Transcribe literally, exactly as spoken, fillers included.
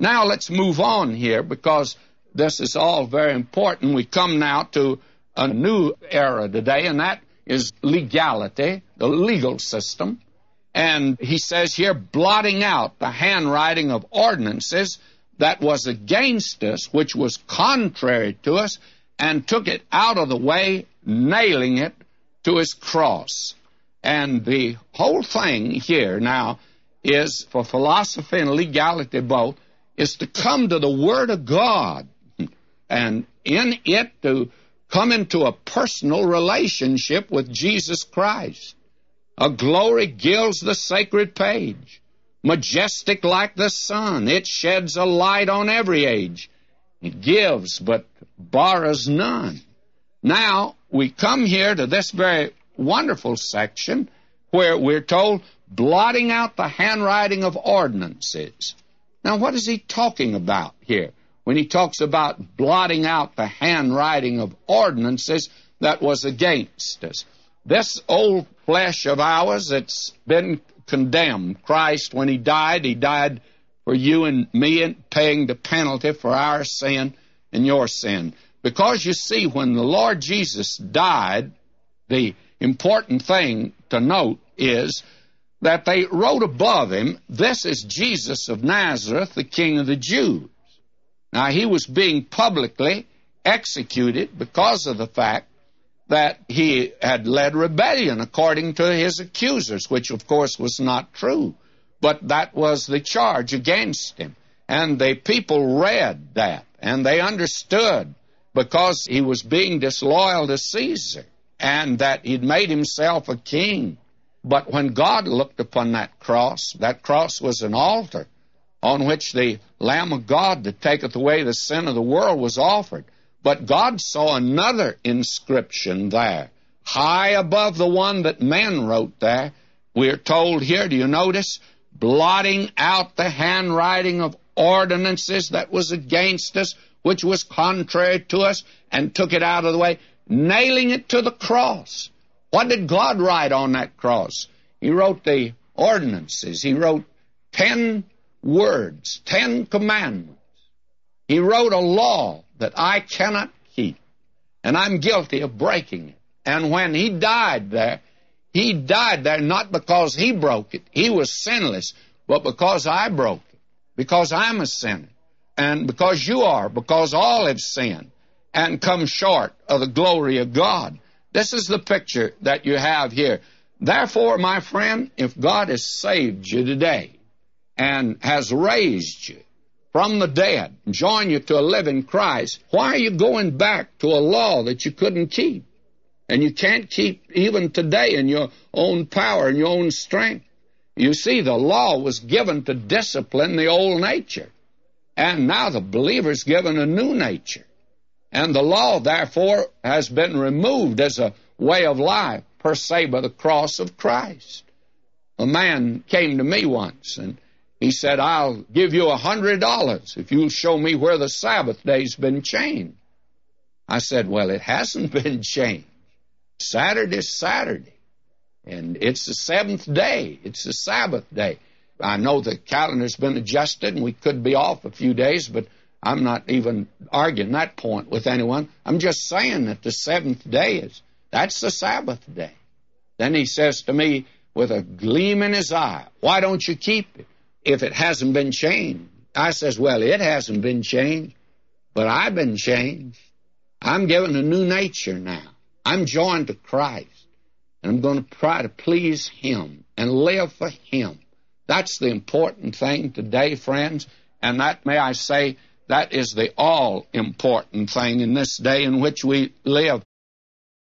Now let's move on here, because this is all very important. We come now to a new era today, and that is legality, the legal system. And he says here, blotting out the handwriting of ordinances that was against us, which was contrary to us, and took it out of the way, nailing it to his cross. And the whole thing here now is, for philosophy and legality both, is to come to the Word of God, and in it to come into a personal relationship with Jesus Christ. A glory gilds the sacred page, majestic like the sun. It sheds a light on every age. It gives, but borrows none. Now, we come here to this very wonderful section where we're told, blotting out the handwriting of ordinances. Now, what is he talking about here when he talks about blotting out the handwriting of ordinances that was against us? This old flesh of ours, it's been condemned. Christ, when he died, he died for you and me, and paying the penalty for our sin and your sin. Because, you see, when the Lord Jesus died, the important thing to note is that they wrote above him, "This is Jesus of Nazareth, the King of the Jews." Now, he was being publicly executed because of the fact that he had led rebellion according to his accusers, which, of course, was not true. But that was the charge against him. And the people read that, and they understood, because he was being disloyal to Caesar, and that he'd made himself a king. But when God looked upon that cross, that cross was an altar on which the Lamb of God that taketh away the sin of the world was offered. But God saw another inscription there, high above the one that men wrote there. We're told here, do you notice? Blotting out the handwriting of ordinances that was against us, which was contrary to us, and took it out of the way, nailing it to the cross. What did God write on that cross? He wrote the ordinances. He wrote ten words, ten commandments. He wrote a law that I cannot keep, and I'm guilty of breaking it. And when he died there, he died there not because he broke it. He was sinless, but because I broke it, because I'm a sinner, and because you are, because all have sinned and come short of the glory of God. This is the picture that you have here. Therefore, my friend, if God has saved you today and has raised you from the dead, joined you to a living Christ, why are you going back to a law that you couldn't keep? And you can't keep even today in your own power and your own strength. You see, the law was given to discipline the old nature. And now the believer's given a new nature. And the law, therefore, has been removed as a way of life, per se, by the cross of Christ. A man came to me once, and he said, I'll give you a hundred dollars if you'll show me where the Sabbath day's been changed. I said, well, it hasn't been changed. Saturday's Saturday, and it's the seventh day. It's the Sabbath day. I know the calendar's been adjusted, and we could be off a few days, but I'm not even arguing that point with anyone. I'm just saying that the seventh day is, that's the Sabbath day. Then he says to me with a gleam in his eye, why don't you keep it if it hasn't been changed? I says, well, it hasn't been changed, but I've been changed. I'm given a new nature now. I'm joined to Christ, and I'm going to try to please him and live for him. That's the important thing today, friends, and that, may I say, that is the all-important thing in this day in which we live.